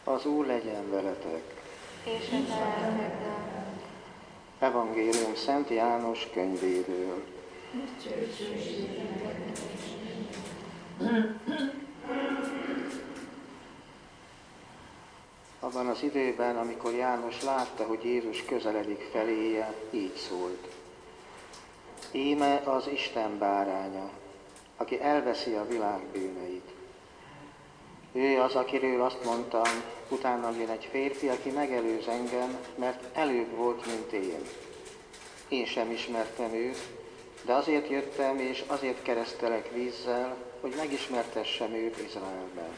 Az Úr legyen veletek. És a lelkeddel. Evangélium Szent János könyvéből. Abban az időben, amikor János látta, hogy Jézus közeledik feléje, így szólt. Íme az Isten báránya, aki elveszi a világ bűneit. Ő az, akiről azt mondtam, utána jön egy férfi, aki megelőz engem, mert előbb volt, mint én. Én sem ismertem őt, de azért jöttem, és azért keresztelek vízzel, hogy megismertessem őt Izraelben.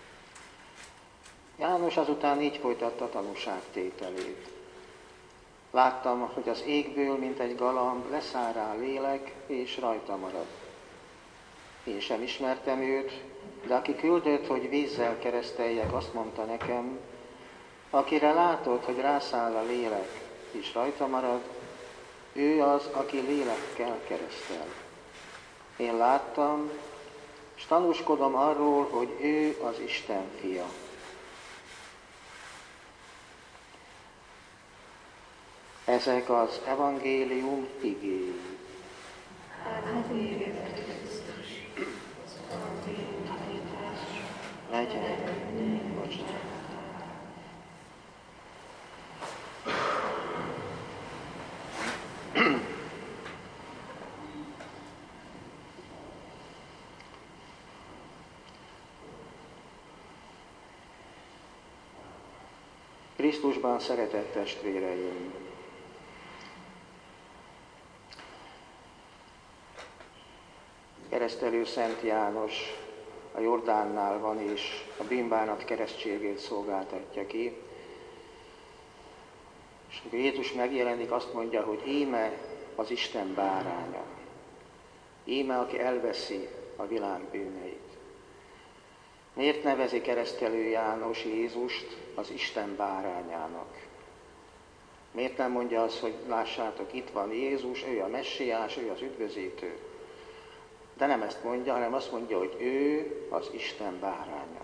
János azután így folytatta tanúságtételét. Láttam, hogy az égből, mint egy galamb, leszáll rá lélek, és rajta marad. Én sem ismertem őt, de aki küldött, hogy vízzel kereszteljek, azt mondta nekem, akire látod, hogy rászáll a lélek, és rajta marad, ő az, aki lélekkel keresztel. Én láttam, és tanúskodom arról, hogy ő az Isten fia. Ezek az evangélium igéi. Legyen most. Krisztusban szeretett testvéreim! Keresztelő Szent János a Jordánnál van, és a bűnbánat keresztségét szolgáltatja ki. És amikor Jézus megjelenik, azt mondja, hogy íme az Isten báránya. Íme, aki elveszi a világ bűneit. Miért nevezi keresztelő János Jézust az Isten bárányának? Miért nem mondja azt, hogy lássátok, itt van Jézus, ő a messiás, ő az üdvözítő? De nem ezt mondja, hanem azt mondja, hogy ő az Isten báránya.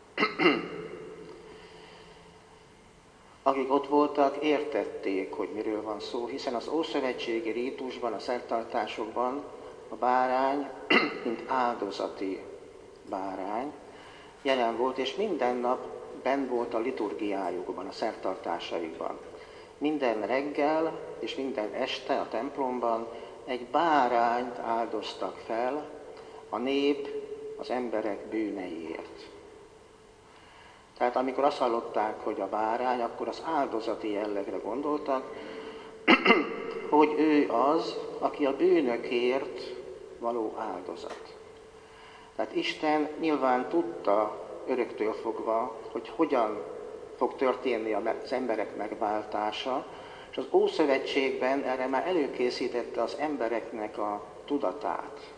Akik ott voltak, értették, hogy miről van szó, hiszen az ószövetségi rítusban, a szertartásokban a bárány, mint áldozati bárány jelen volt, és minden nap benn volt a liturgiájukban, a szertartásaikban. Minden reggel és minden este a templomban egy bárányt áldoztak fel a nép, az emberek bűneiért. Tehát amikor azt hallották, hogy a bárány, akkor az áldozati jellegre gondoltak, hogy ő az, aki a bűnökért való áldozat. Tehát Isten nyilván tudta öröktől fogva, hogy hogyan fog történni az emberek megváltása, és az Ószövetségben erre már előkészítette az embereknek a tudatát.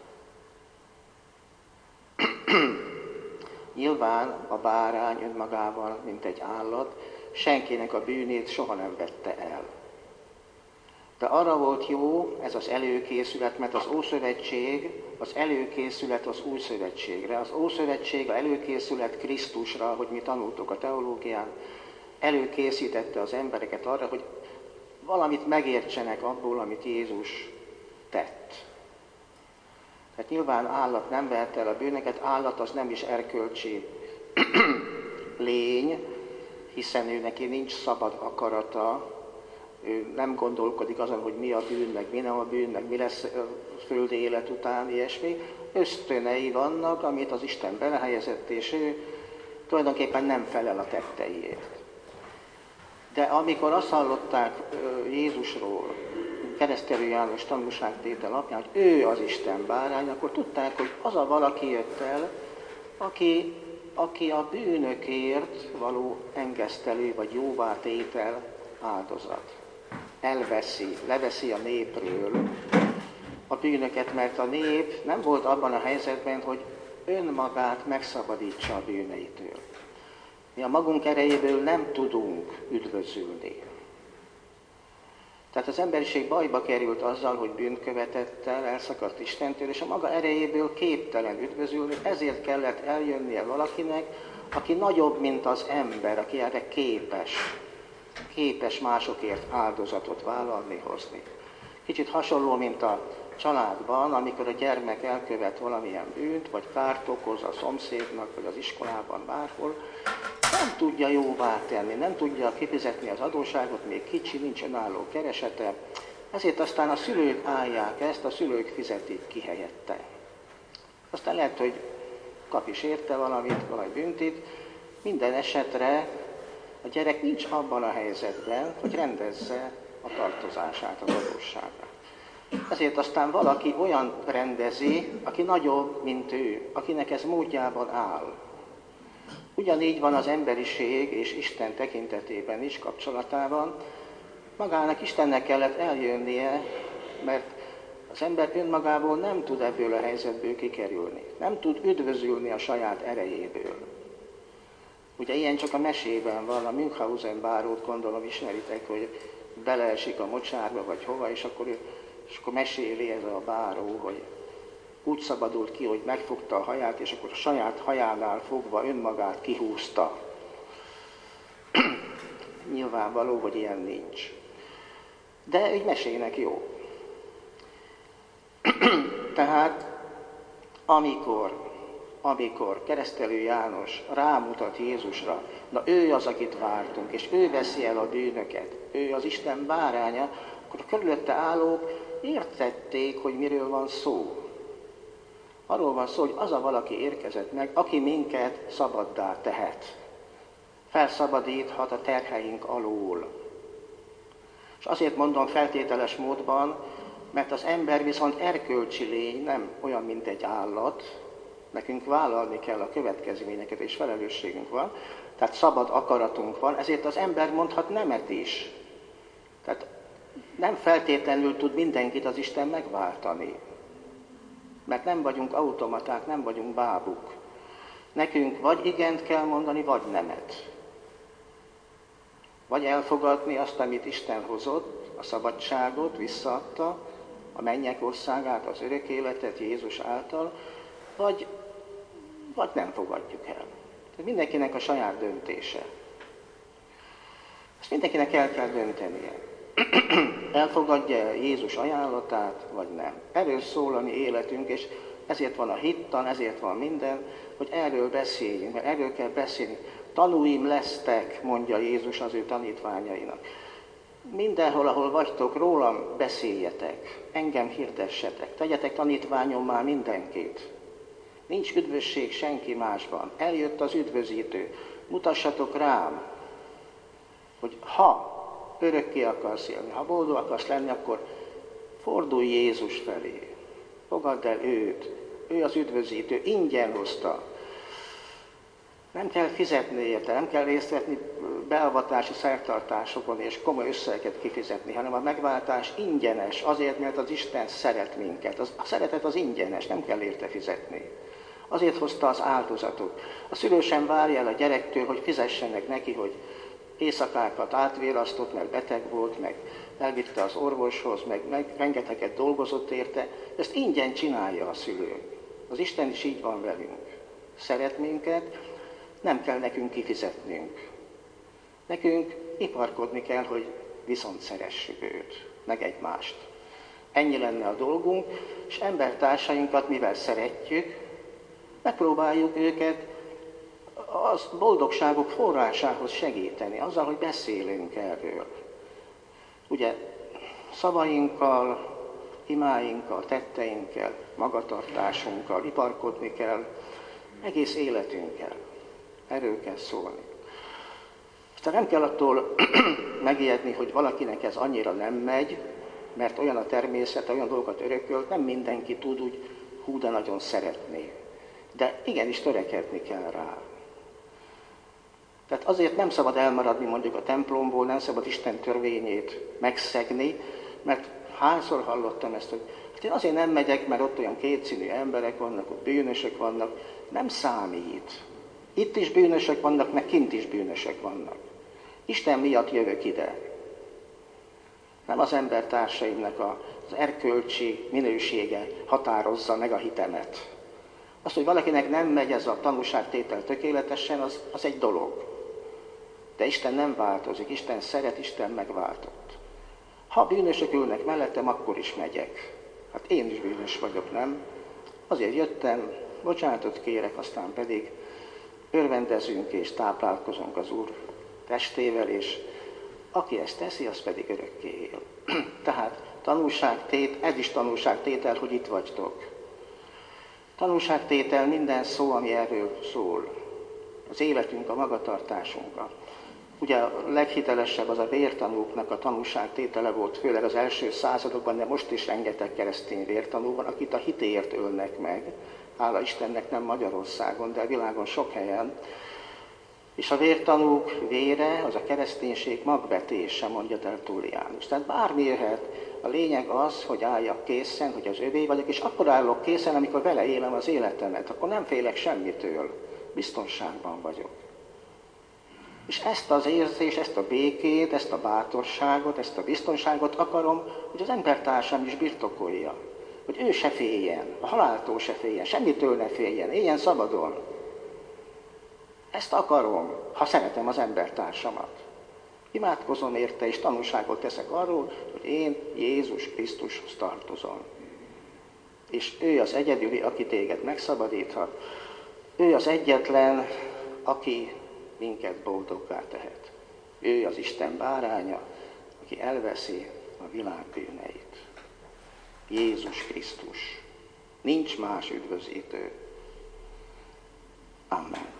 Nyilván a bárány önmagával, mint egy állat, senkinek a bűnét soha nem vette el. De arra volt jó ez az előkészület, mert az Ószövetség az előkészület az Új Szövetségre. Az Ószövetség, az előkészület Krisztusra, hogy mi tanultuk a teológián, előkészítette az embereket arra, hogy valamit megértsenek abból, amit Jézus tett. Tehát nyilván állat nem vert el a bűnöket, állat az nem is erkölcsi lény, hiszen ő neki nincs szabad akarata, ő nem gondolkodik azon, hogy mi a bűn, meg mi nem a bűn, meg mi lesz a földi élet után, ilyesmi. Ösztönei vannak, amit az Isten belehelyezett, és ő tulajdonképpen nem felel a tetteiért. De amikor azt hallották Jézusról, keresztelő János tanúságtétel alapján, hogy ő az Isten bárány, akkor tudták, hogy az a valaki jött el, aki a bűnökért való engesztelő vagy jóvátétel áldozat. Leveszi a népről a bűnöket, mert a nép nem volt abban a helyzetben, hogy önmagát megszabadítsa a bűneitől. Mi a magunk erejéből nem tudunk üdvözülni. Tehát az emberiség bajba került azzal, hogy bűnt követett el, elszakadt Istentől, és a maga erejéből képtelen üdvözülni, ezért kellett eljönnie valakinek, aki nagyobb, mint az ember, aki erre képes másokért áldozatot vállalni, hozni. Kicsit hasonló, mint a családban, amikor a gyermek elkövet valamilyen bűnt, vagy kárt okoz a szomszédnak, vagy az iskolában, bárhol, nem tudja jóvá tenni, nem tudja kifizetni az adósságot, még kicsi, nincs önálló keresete, ezért aztán a szülők állják ezt, a szülők fizetik ki helyette. Aztán lehet, hogy kap is érte valamit, valami büntit, minden esetre a gyerek nincs abban a helyzetben, hogy rendezze a tartozását, az adósságát. Ezért aztán valaki olyan rendezi, aki nagyobb, mint ő, akinek ez módjában áll. Ugyanígy van az emberiség és Isten tekintetében is, kapcsolatában. Magának Istennek kellett eljönnie, mert az ember önmagából nem tud ebből a helyzetből kikerülni. Nem tud üdvözülni a saját erejéből. Ugye ilyen csak a mesében van, a Münchhausen bárót gondolom ismeritek, hogy beleesik a mocsárba vagy hova, és akkor meséli ez a báró, hogy úgy szabadult ki, hogy megfogta a haját, és akkor a saját hajánál fogva önmagát kihúzta. Nyilvánvaló, hogy ilyen nincs. De egy mesének jó. Tehát amikor Keresztelő János rámutat Jézusra, na ő az, akit vártunk, és ő veszi el a bűnöket, ő az Isten báránya, akkor a körülötte állók értették, hogy miről van szó. Arról van szó, hogy az a valaki érkezett meg, aki minket szabaddá tehet. Felszabadíthat a terheink alól. És azért mondom feltételes módban, mert az ember viszont erkölcsi lény, nem olyan, mint egy állat. Nekünk vállalni kell a következményeket, és felelősségünk van. Tehát szabad akaratunk van, ezért az ember mondhat nemet is. Tehát nem feltétlenül tud mindenkit az Isten megváltani. Mert nem vagyunk automaták, nem vagyunk bábuk. Nekünk vagy igent kell mondani, vagy nemet. Vagy elfogadni azt, amit Isten hozott, a szabadságot visszaadta, a mennyek országát, az örök életet Jézus által, vagy nem fogadjuk el. Tehát mindenkinek a saját döntése. Ezt mindenkinek el kell döntenie. Elfogadja Jézus ajánlatát, vagy nem. Erről szól a mi életünk, és ezért van a hittan, ezért van minden, hogy erről beszéljünk, mert erről kell beszélni. Tanúim lesztek, mondja Jézus az ő tanítványainak. Mindenhol, ahol vagytok, rólam beszéljetek, engem hirdessetek, tegyetek tanítványommá mindenkit. Nincs üdvösség senki másban. Eljött az üdvözítő. Mutassatok rám, hogy ha örökké akarsz élni, ha boldog akarsz lenni, akkor fordulj Jézus felé. Fogadd el őt. Ő az üdvözítő. Ingyen hozta. Nem kell fizetni érte, nem kell részt venni beavatási szertartásokon és komoly összegeket kifizetni, hanem a megváltás ingyenes, azért, mert az Isten szeret minket. A szeretet az ingyenes, nem kell érte fizetni. Azért hozta az áldozatot. A szülő sem várja el a gyerektől, hogy fizessenek neki, hogy éjszakákat átvélasztott, mert beteg volt, meg elvitte az orvoshoz, meg rengeteget dolgozott érte. Ezt ingyen csinálja a szülő. Az Isten is így van velünk. Szeret minket, nem kell nekünk kifizetnünk. Nekünk iparkodni kell, hogy viszont szeressük őt, meg egymást. Ennyi lenne a dolgunk, és embertársainkat, mivel szeretjük, megpróbáljuk őket az boldogságok forrásához segíteni, azzal, hogy beszélünk erről. Ugye szavainkkal, imáinkkal, tetteinkkel, magatartásunkkal iparkodni kell, egész életünkkel. Erről kell szólni. Aztán nem kell attól megijedni, hogy valakinek ez annyira nem megy, mert olyan a természet, olyan dolgokat örökölt, nem mindenki tud úgy hú, de nagyon szeretni. De igenis törekedni kell rá. Tehát azért nem szabad elmaradni mondjuk a templomból, nem szabad Isten törvényét megszegni, mert hányszor hallottam ezt, hogy hát én azért nem megyek, mert ott olyan kétszínű emberek vannak, ott bűnösök vannak. Nem számít. Itt is bűnösök vannak, meg kint is bűnösök vannak. Isten miatt jövök ide. Nem az embertársaimnak az erkölcsi minősége határozza meg a hitemet, Az, hogy valakinek nem megy ez a tanúságtétel tökéletesen, az egy dolog. De Isten nem változik, Isten szeret, Isten megváltott. Ha bűnösök ülnek mellettem, akkor is megyek. Hát én is bűnös vagyok, nem? Azért jöttem, bocsánatot kérek, aztán pedig örvendezünk és táplálkozunk az Úr testével, és aki ezt teszi, az pedig örökké él. Tehát ez is tanúságtétel, hogy itt vagytok. Tanúságtétel minden szó, ami erről szól. Az életünk, a magatartásunkra. Ugye a leghitelesebb az a vértanúknak a tanúságtétele volt, főleg az első századokban, de most is rengeteg keresztény vértanú van, akit a hitéért ölnek meg. Hála Istennek nem Magyarországon, de a világon sok helyen. És a vértanúk vére, az a kereszténység magvetése, mondja Tertullianus. Tehát bármi jöhet, a lényeg az, hogy álljak készen, hogy az övé vagyok, és akkor állok készen, amikor vele élem az életemet, akkor nem félek semmitől, biztonságban vagyok. És ezt az érzést, ezt a békét, ezt a bátorságot, ezt a biztonságot akarom, hogy az embertársam is birtokolja. Hogy ő se féljen, a haláltól se féljen, semmitől ne féljen, éljen szabadon. Ezt akarom, ha szeretem az embertársamat. Imádkozom érte, és tanúságot teszek arról, hogy én Jézus Krisztushoz tartozom. És ő az egyedüli, aki téged megszabadíthat. Ő az egyetlen, aki minket boldoggá tehet. Ő az Isten báránya, aki elveszi a világ bűneit. Jézus Krisztus. Nincs más üdvözítő. Amen.